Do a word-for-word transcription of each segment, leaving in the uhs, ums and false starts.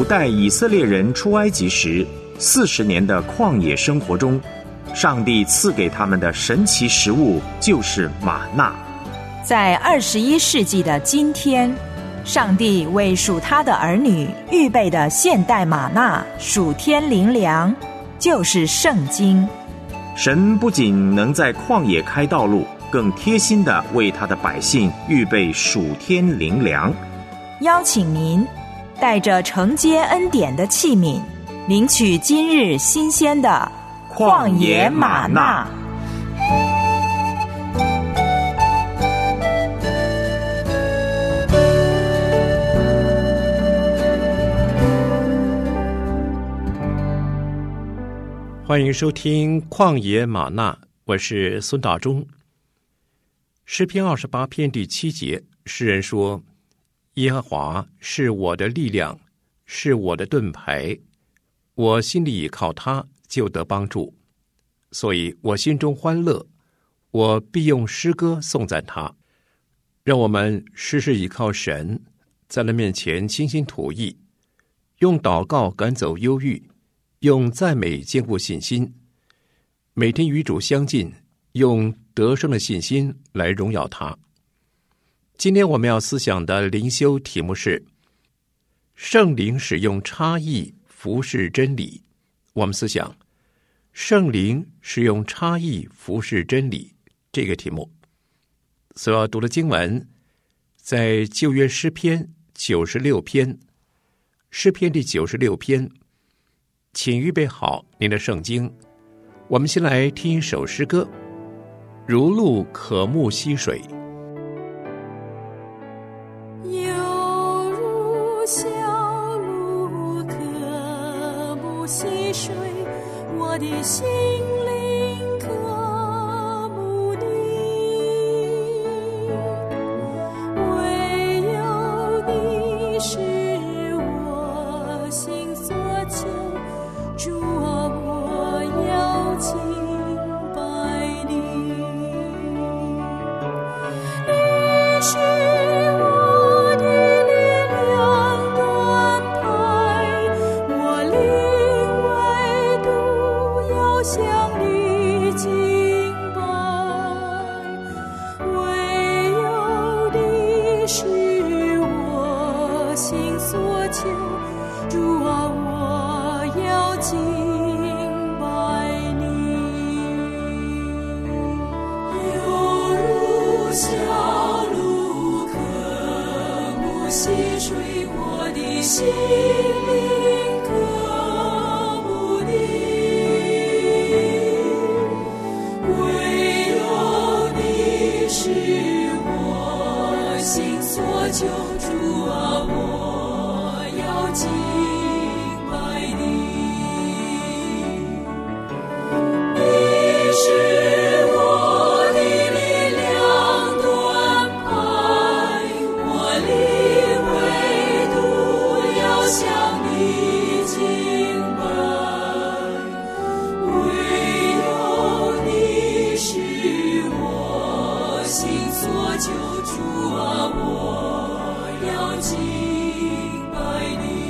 古代以色列人出埃及时四十年的旷野生活中，上帝赐给他们的神奇食物就是玛纳。 在二十一世纪的今天，上帝为属他的儿女预备的现代玛纳属天灵粮，就是圣经。 神不仅能在旷野开道路，更贴心地为他的百姓预备属天灵粮。 邀请您带着承接恩典的器皿，领取今日新鲜的旷野玛纳。 欢迎收听旷野玛纳，我是孙大中。诗篇二十八篇第七节，诗人说：耶和华是我的力量，是我的盾牌，我心里倚靠他，就得帮助，所以我心中欢乐，我必用诗歌颂赞他。让我们时时倚靠神，在他面前倾心吐意，用祷告赶走忧郁，用赞美坚固信心，每天与主相近，用得胜的信心来荣耀他。今天我们要思想的灵修题目是圣灵使用差异服侍真理。我们思想圣灵使用差异服侍真理这个题目。所要读的经文在旧约诗篇九十六篇，诗篇第九十六篇。请预备好您的圣经，我们先来听一首诗歌，如鹿渴慕溪水。 犹如小鹿渴慕溪水，我的心灵渴慕你，唯有你是我心所求，主啊，我要敬拜你，你是我的力量盾牌，我灵唯独要向你敬拜，唯有你是我心所求，主啊，我要敬拜你。犹如小鹿渴慕溪水，我的心灵渴慕你，唯有你是我心所求，主啊，我要敬拜你。你是我的力量盾牌，我灵唯独要向你敬拜，唯有你是我心所求，主啊，我要敬拜你。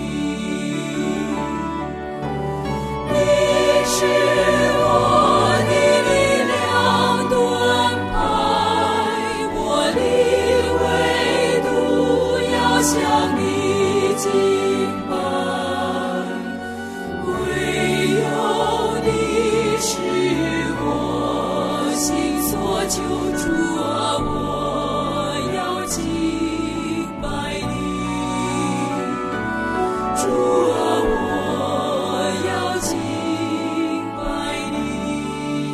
你是我的力量盾牌，我灵唯独要向你敬拜，唯有你是我心所求，主啊，我要敬拜你，主啊，我要敬拜你。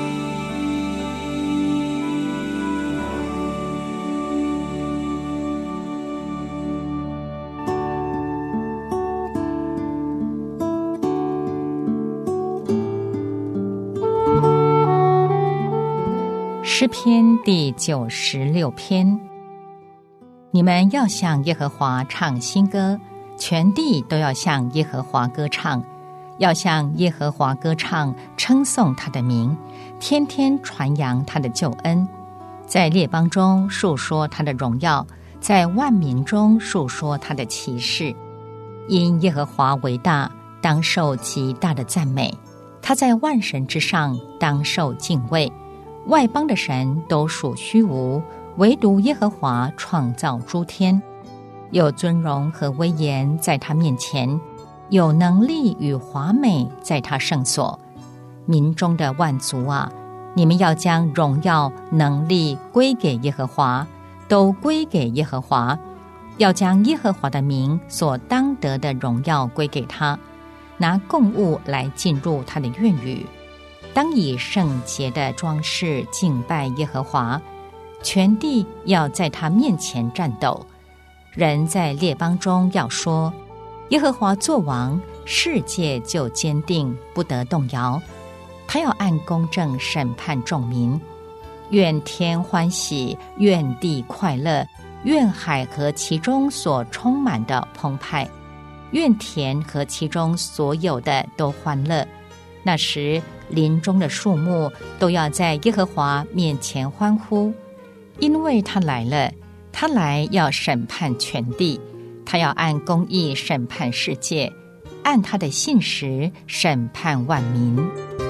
诗篇第九十六篇。你们要向耶和华唱新歌，全地都要向耶和华歌唱，要向耶和华歌唱，称颂他的名，天天传扬他的救恩，在列邦中述说他的荣耀，在万民中述说他的奇事。 因耶和华为大，当受极大的赞美。他在万神之上，当受敬畏。外邦的神都属虚无，唯独耶和华创造诸天。有尊荣和威严在他面前，有能力与华美在他圣所。民中的万族啊，你们要将荣耀能力归给耶和华，都归给耶和华。要将耶和华的名所当得的荣耀归给他，拿供物来进入他的院宇。当以圣洁的装饰敬拜耶和华，全地要在他面前战斗。人在列邦中要说，耶和华作王，世界就坚定，不得动摇。他要按公正审判众民。愿天欢喜，愿地快乐，愿海和其中所充满的澎湃，愿田和其中所有的都欢乐。那时林中的树木都要在耶和华面前欢呼，因为他来了，他来要审判全地，他要按公义审判世界，按他的信实审判万民。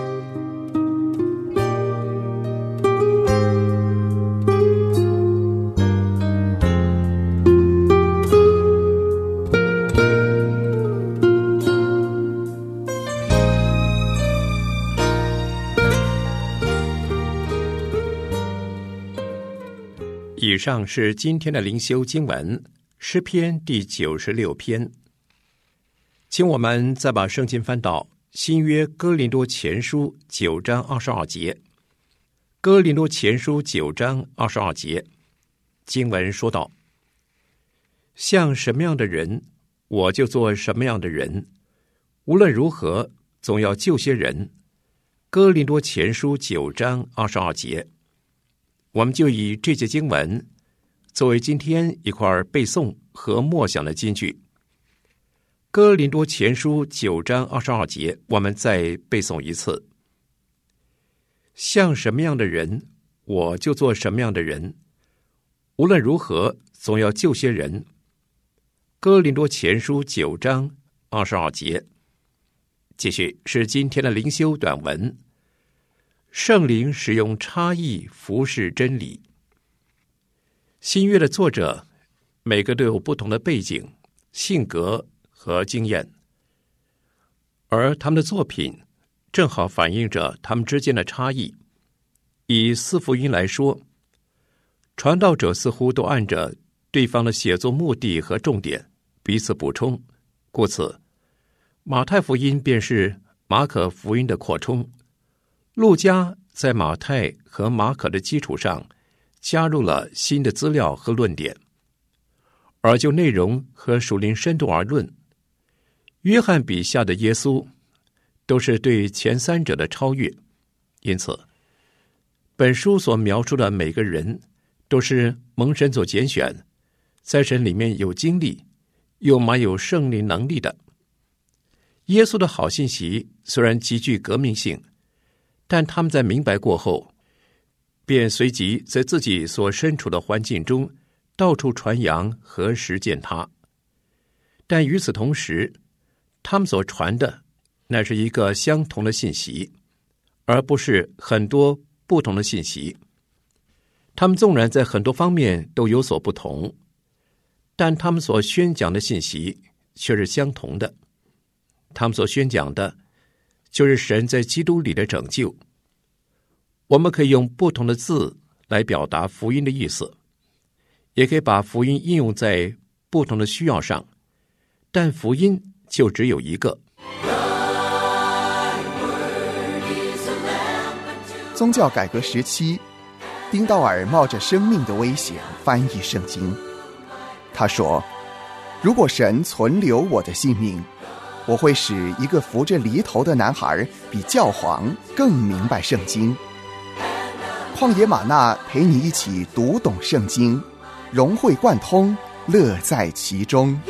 以上是今天的灵修经文，诗篇第九十六篇。请我们再把圣经翻到新约哥林多前书九章二十二节。哥林多前书九章二十二节，经文说道：像什么样的人，我就做什么样的人，无论如何，总要救些人。哥林多前书九章二十二节。我们就以这节经文作为今天一块背诵和默想的金句。哥林多前书九章二十二节，我们再背诵一次：像什么样的人，我就做什么样的人，无论如何，总要救些人。哥林多前书九章二十二节。继续是今天的灵修短文。圣灵使用差异服侍真理。新约的作者每个都有不同的背景、性格和经验，而他们的作品正好反映着他们之间的差异。以四福音来说，传道者似乎都按着对方的写作目的和重点彼此补充，故此马太福音便是马可福音的扩充，路加在马太和马可的基础上加入了新的资料和论点，而就内容和属灵深度而论，约翰笔下的耶稣都是对前三者的超越。因此本书所描述的每个人都是蒙神所拣选，在神里面有经历又满有圣灵能力的。耶稣的好信息虽然极具革命性，但他们在明白过后，便随即在自己所身处的环境中到处传扬和实践它。但与此同时，他们所传的乃是一个相同的信息，而不是很多不同的信息。他们纵然在很多方面都有所不同，但他们所宣讲的信息却是相同的。他们所宣讲的就是神在基督里的拯救。我们可以用不同的字来表达福音的意思，也可以把福音应用在不同的需要上，但福音就只有一个。 宗教改革时期，丁道尔冒着生命的危险翻译圣经。他说，如果神存留我的性命，我会使一个扶着犁头的男孩比教皇更明白圣经。旷野玛纳陪你一起读懂圣经，融会贯通，乐在其中。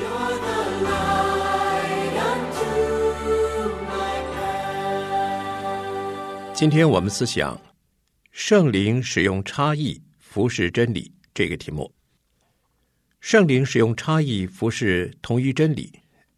今天我们思想圣灵使用差异服侍真理这个题目。圣灵使用差异服侍同一真理，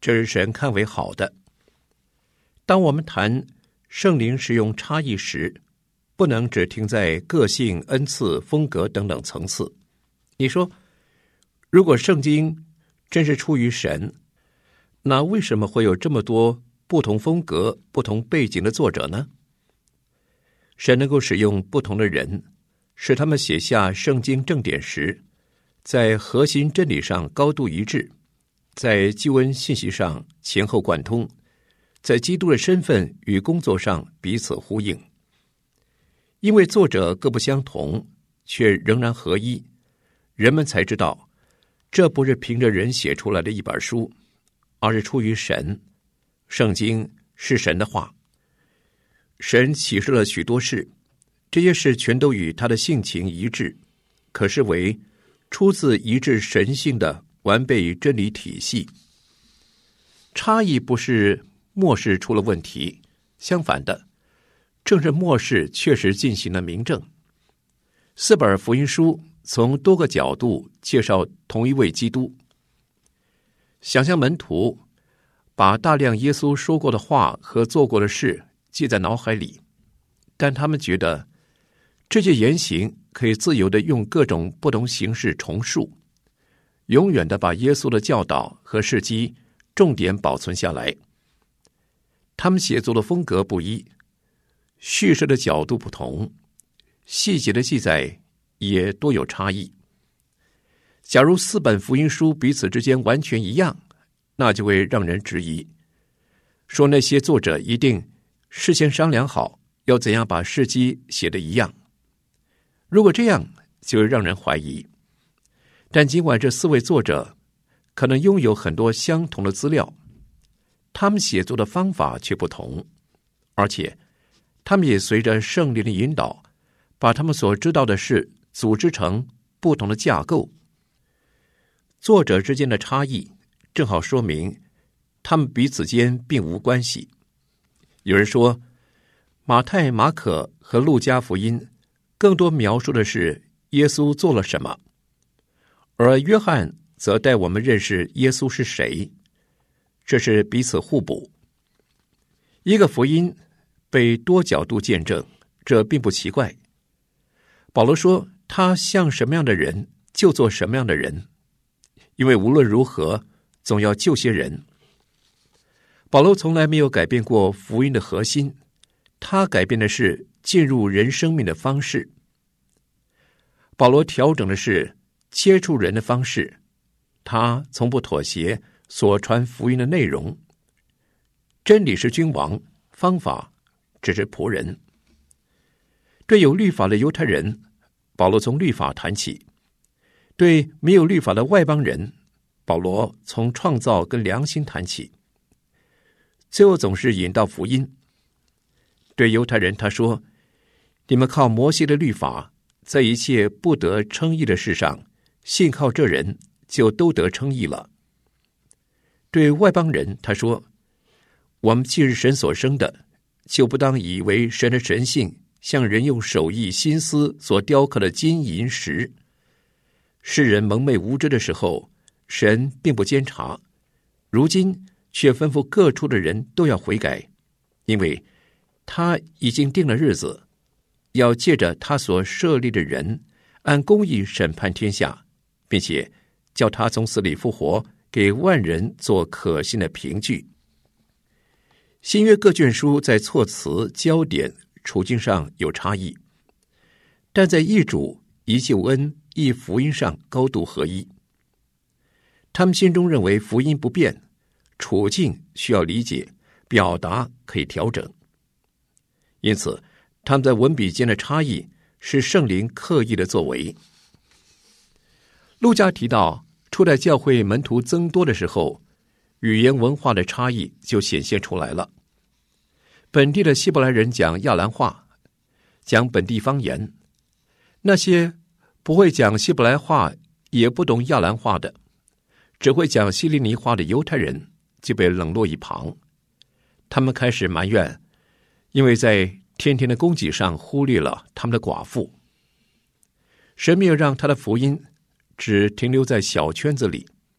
这是神看为好的。当我们谈圣灵使用差异时，不能只停在个性、恩赐、风格等等层次。你说，如果圣经真是出于神，那为什么会有这么多不同风格、不同背景的作者呢？神能够使用不同的人，使他们写下圣经正典时，在核心真理上高度一致，在救恩信息上前后贯通，在基督的身份与工作上彼此呼应。因为作者各不相同，却仍然合一，人们才知道，这不是凭着人写出来的一本书，而是出于神。圣经是神的话，神启示了许多事，这些事全都与他的性情一致，可视为出自一致神性的完备真理体系。差异不是末世出了问题，相反的，正是末世确实进行了明证。四本福音书从多个角度介绍同一位基督。想象门徒把大量耶稣说过的话和做过的事记在脑海里，但他们觉得这些言行可以自由地用各种不同形式重述，永远地把耶稣的教导和事迹重点保存下来。他们写作的风格不一，叙事的角度不同，细节的记载也多有差异。假如四本福音书彼此之间完全一样，那就会让人质疑，说那些作者一定事先商量好要怎样把事迹写得一样。如果这样，就会让人怀疑。但尽管这四位作者可能拥有很多相同的资料，他们写作的方法却不同，而且他们也随着圣灵的引导，把他们所知道的事组织成不同的架构。作者之间的差异正好说明他们彼此间并无关系。有人说，马太、马可和路加福音更多描述的是耶稣做了什么，而约翰则带我们认识耶稣是谁，这是彼此互补。一个福音被多角度见证，这并不奇怪。保罗说，他像什么样的人就做什么样的人，因为无论如何总要救些人。保罗从来没有改变过福音的核心，他改变的是进入人生命的方式。保罗调整的是接触人的方式，他从不妥协所传福音的内容。真理是君王，方法只是仆人。对有律法的犹太人，保罗从律法谈起；对没有律法的外邦人，保罗从创造跟良心谈起，最后总是引到福音。对犹太人他说，你们靠摩西的律法，在一切不得称义的事上，信靠这人就都得称义了。对外邦人他说，我们既是神所生的，就不当以为神的神性像人用手艺心思所雕刻的金银石。世人蒙昧无知的时候，神并不监察，如今却吩咐各处的人都要悔改，因为他已经定了日子，要借着他所设立的人，按公义审判天下，并且叫他从死里复活，给万人做可信的凭据。新约各卷书在措辞、焦点、处境上有差异，但在义主、义救恩、义福音上高度合一。他们心中认为福音不变，处境需要理解，表达可以调整。因此，他们在文笔间的差异是圣灵刻意的作为。路加提到，初代教会门徒增多的时候，语言文化的差异就显现出来了。本地的希伯来人讲亚兰话，讲本地方言；那些不会讲希伯来话也不懂亚兰话的，只会讲希利尼话的犹太人就被冷落一旁。他们开始埋怨，因为在天天的供给上忽略了他们的寡妇。神没有让他的福音只停留在小圈子里，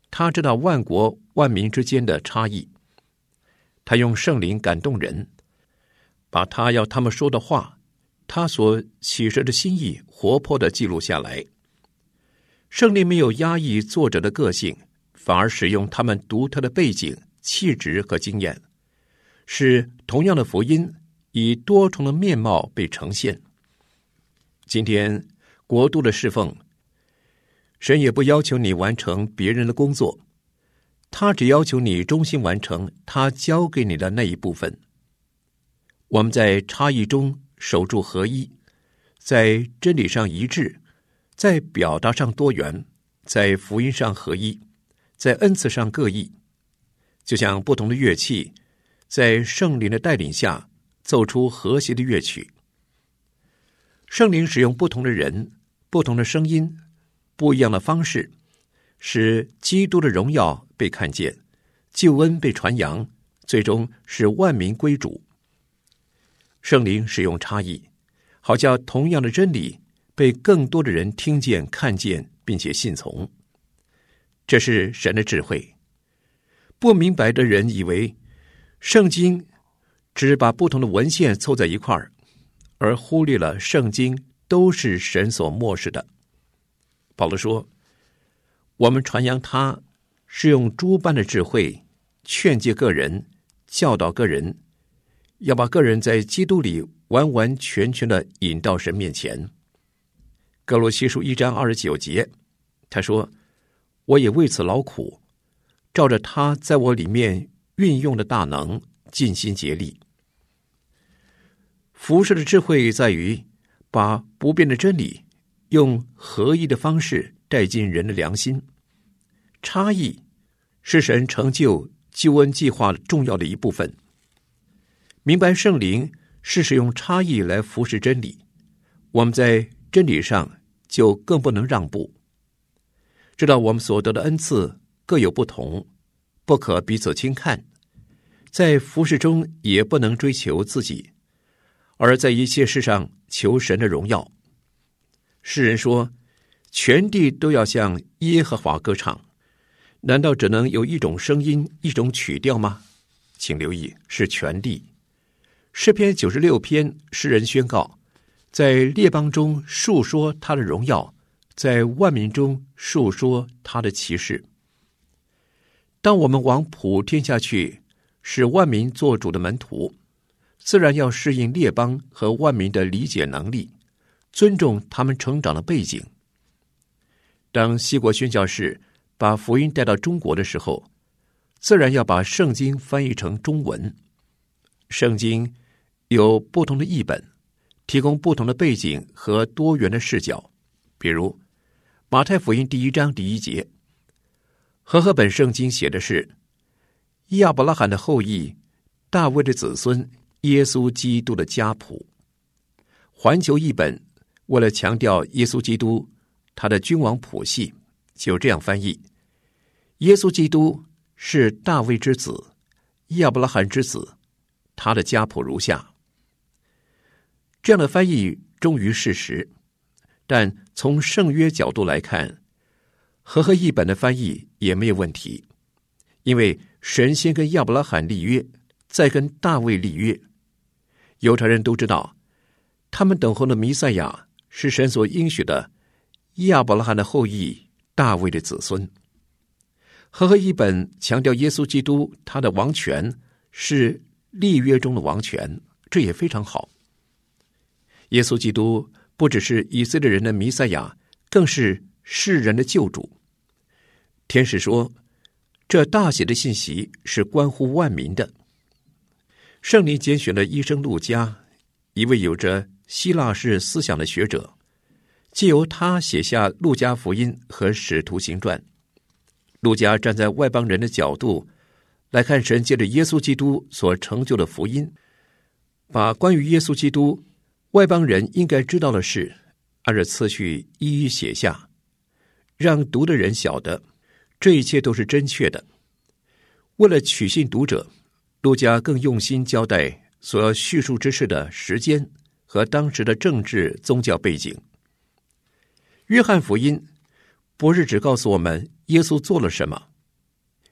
他知道万国万民之间的差异，他用圣灵感动人，把他要他们说的话，他所启示的心意活泼地记录下来。圣灵没有压抑作者的个性，反而使用他们独特的背景、气质和经验，使同样的福音以多重的面貌被呈现。今天国度的侍奉，神也不要求你完成别人的工作，他只要求你忠心完成他交给你的那一部分。我们在差异中守住合一，在真理上一致，在表达上多元，在福音上合一，在恩赐上各异，就像不同的乐器在圣灵的带领下奏出和谐的乐曲。圣灵使用不同的人、不同的声音、不一样的方式，使基督的荣耀被看见，救恩被传扬，最终使万民归主。圣灵使用差异，好叫同样的真理被更多的人听见、看见，并且信从。这是神的智慧。不明白的人以为圣经只把不同的文献凑在一块儿，而忽略了圣经都是神所默示的。保罗说，我们传扬他是用诸般的智慧劝诫个人，教导个人，要把个人在基督里完完全全的引到神面前。哥罗西书一章二十九节，他说，我也为此劳苦，照着他在我里面运用的大能，尽心竭力。服事的智慧在于把不变的真理用合一的方式带进人的良心。差异是神成就救恩计划重要的一部分。明白圣灵是使用差异来服事真理，我们在真理上就更不能让步。知道我们所得的恩赐各有不同，不可彼此轻看，在服事中也不能追求自己，而在一切事上求神的荣耀。诗人说，全地都要向耶和华歌唱，难道只能有一种声音、一种曲调吗？请留意，是全地。诗篇九十六篇，诗人宣告，在列邦中述说他的荣耀，在万民中述说他的奇事。当我们往普天下去，使万民做主的门徒，自然要适应列邦和万民的理解能力，尊重他们成长的背景。当西国宣教士把福音带到中国的时候，自然要把圣经翻译成中文。圣经有不同的译本，提供不同的背景和多元的视角。比如马太福音第一章第一节，和合本圣经写的是亚伯拉罕的后裔，大卫的子孙，耶稣基督的家谱。环球译本为了强调耶稣基督他的君王谱系，就这样翻译，耶稣基督是大卫之子，亚伯拉罕之子，他的家谱如下。这样的翻译忠于事实，但从圣约角度来看，和合译本的翻译也没有问题，因为神先跟亚伯拉罕立约，再跟大卫立约。犹太人都知道，他们等候的弥赛亚是神所应许的亚伯拉罕的后裔，大卫的子孙。和合译本强调耶稣基督他的王权是立约中的王权，这也非常好。耶稣基督不只是以色列人的弥赛亚，更是世人的救主。天使说，这大喜的信息是关乎万民的。圣灵拣选了医生路加，一位有着希腊式思想的学者，藉由他写下路加福音和使徒行传。路加站在外邦人的角度来看神借着耶稣基督所成就的福音，把关于耶稣基督外邦人应该知道的事按照次序一一写下，让读的人晓得这一切都是真确的。为了取信读者，路加更用心交代所要叙述之事的时间和当时的政治宗教背景。约翰福音不是只告诉我们耶稣做了什么，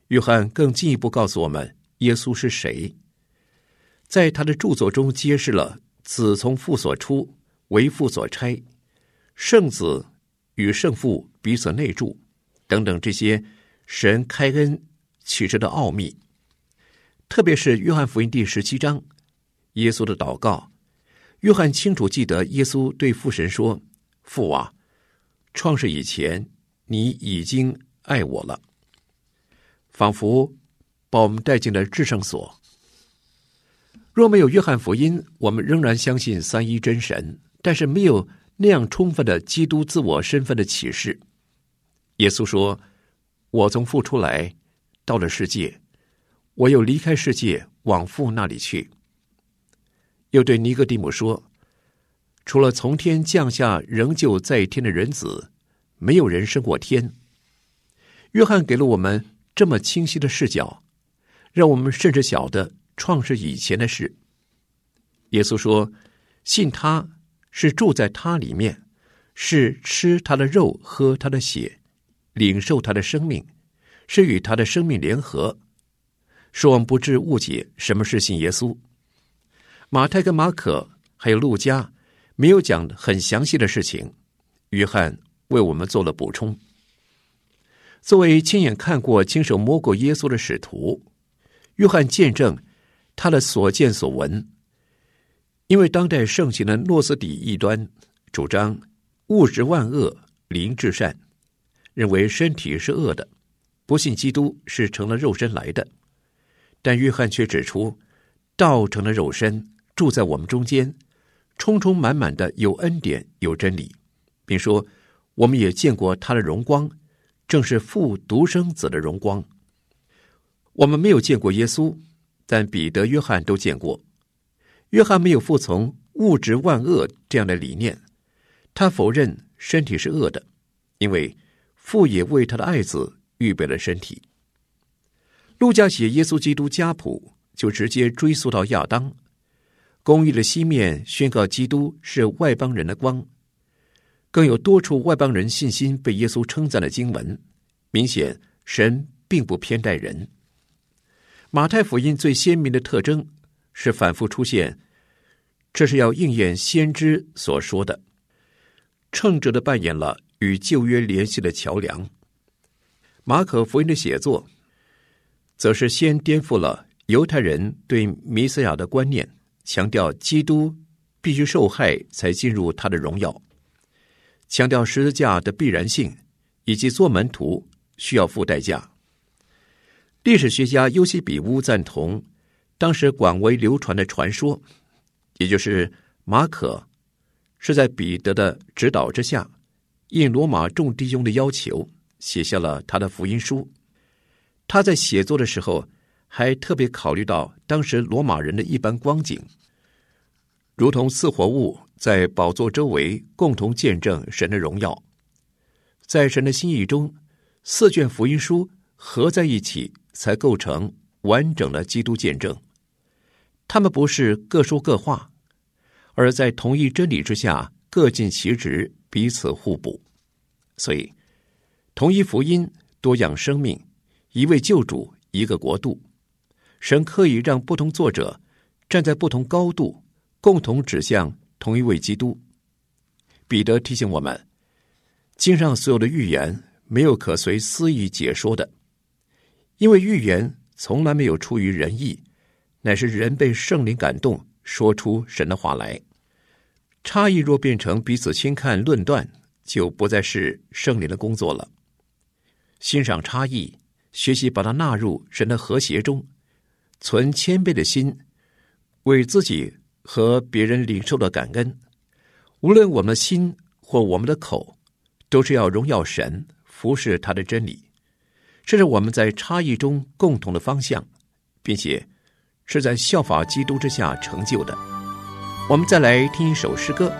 约翰更进一步告诉我们耶稣是谁，在他的著作中揭示了子从父所出，为父所差，圣子与圣父彼此内住等等这些神开恩启示的奥秘。特别是约翰福音第十七章耶稣的祷告，约翰清楚记得耶稣对父神说，父啊，创世以前你已经爱我了，仿佛把我们带进了至圣所。若没有约翰福音，我们仍然相信三一真神，但是没有那样充分的基督自我身份的启示。耶稣说，我从父出来，到了世界，我又离开世界，往父那里去。又对尼哥底母说，除了从天降下仍旧在天的人子，没有人升过天。约翰给了我们这么清晰的视角，让我们甚至晓得创世以前的事。耶稣说，信他是住在他里面，是吃他的肉喝他的血，领受他的生命，是与他的生命联合。使我们不致误解什么是信耶稣。马太跟马可还有路加没有讲很详细的事情，约翰为我们做了补充。作为亲眼看过亲手摸过耶稣的使徒，约翰见证他的所见所闻。因为当代盛行的诺斯底异端主张物质万恶，灵至善，认为身体是恶的，不信基督是成了肉身来的。但约翰却指出，道成了肉身，住在我们中间，充充满满的有恩典有真理，并说我们也见过他的荣光，正是父独生子的荣光。我们没有见过耶稣，但彼得、约翰都见过。约翰没有服从物质万恶这样的理念，他否认身体是恶的，因为父也为他的爱子预备了身体。路加写耶稣基督家谱就直接追溯到亚当，公义的西面宣告基督是外邦人的光，更有多处外邦人信心被耶稣称赞的经文，明显神并不偏待人。马太福音最鲜明的特征是反复出现，这是要应验先知所说的，称职地扮演了与旧约联系的桥梁。马可福音的写作则是先颠覆了犹太人对弥赛亚的观念，强调基督必须受害才进入他的荣耀，强调十字架的必然性，以及做门徒需要付代价。历史学家尤西比乌赞同当时广为流传的传说，也就是马可是在彼得的指导之下，应罗马众弟兄的要求写下了他的福音书。他在写作的时候还特别考虑到当时罗马人的一般光景，如同四活物在宝座周围共同见证神的荣耀。在神的心意中，四卷福音书合在一起才构成完整的基督见证。他们不是各说各话，而在同一真理之下各尽其职，彼此互补。所以同一福音，多样生命，一位救主，一个国度。神刻意让不同作者站在不同高度，共同指向同一位基督。彼得提醒我们，经上所有的预言没有可随私意解说的，因为预言从来没有出于人意，乃是人被圣灵感动，说出神的话来。差异若变成彼此轻看论断，就不再是圣灵的工作了。欣赏差异，学习把它纳入神的和谐中，存谦卑的心，为自己和别人领受的感恩。无论我们的心或我们的口，都是要荣耀神，服侍他的真理。这是我们在差异中共同的方向，并且是在效法基督之下成就的。我们再来听一首诗歌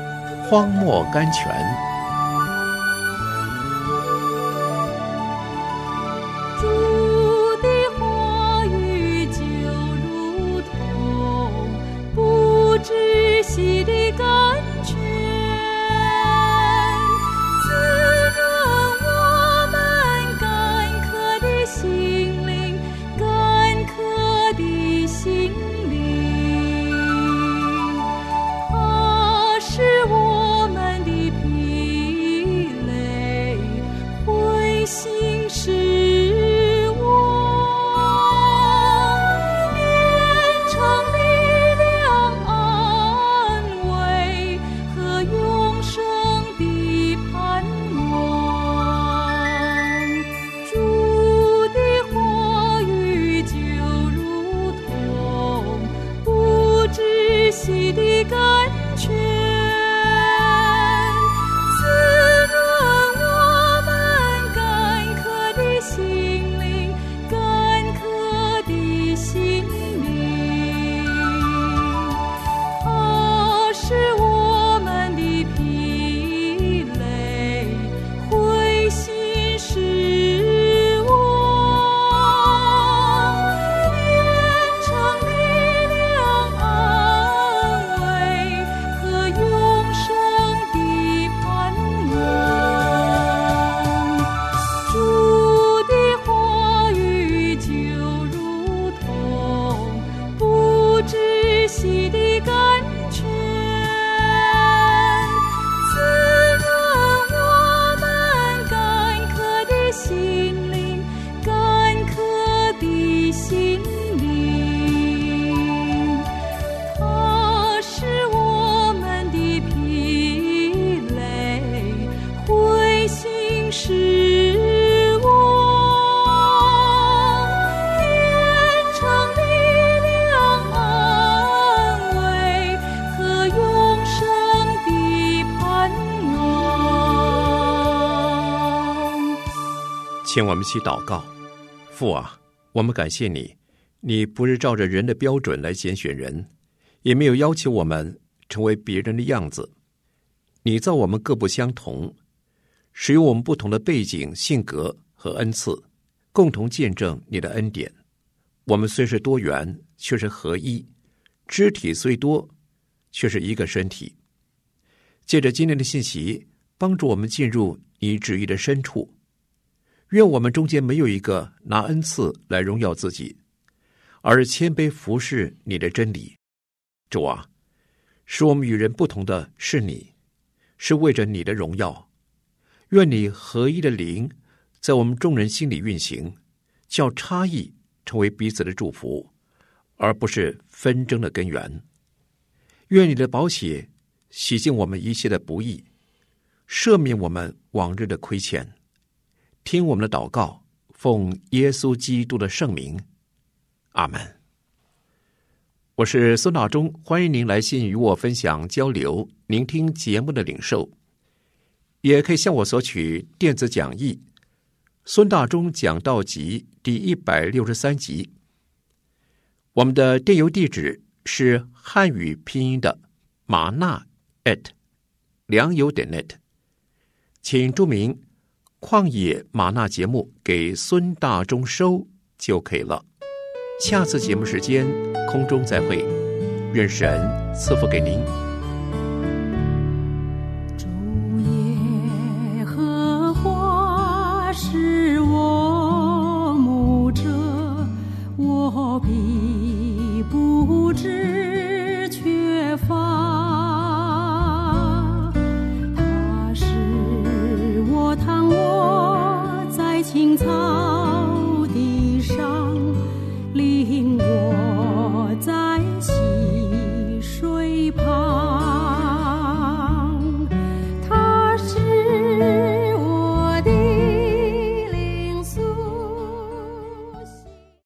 《荒漠甘泉》。 主的话语就如同不止息的甘泉，滋润我们干渴的心是我，变成力量安慰和永生的盼望。 请我们一起祷告。父啊，我们感谢你，你不是照着人的标准来拣选人，也没有要求我们成为别人的样子。你造我们各不相同，使用我们不同的背景、性格和恩赐，共同见证你的恩典。我们虽是多元，却是合一；肢体虽多，却是一个身体。借着今天的信息，帮助我们进入你旨意的深处。愿我们中间没有一个拿恩赐来荣耀自己，而是谦卑服侍你的真理。主啊，使我们与人不同的是你，是为着你的荣耀。愿你合一的灵在我们众人心里运行，叫差异成为彼此的祝福，而不是纷争的根源。愿你的宝血洗净我们一切的不义，赦免我们往日的亏欠。听我们的祷告，奉耶稣基督的圣名，阿们。我是孙大中，欢迎您来信与我分享交流，聆听节目的领受，也可以向我索取电子讲义《孙大中讲道集》第一百六十三集。我们的电邮地址是汉语拼音的玛纳 at 良友点 net， 请注明旷野玛纳节目给孙大中收就可以了。下次节目时间空中再会，愿神赐福给您。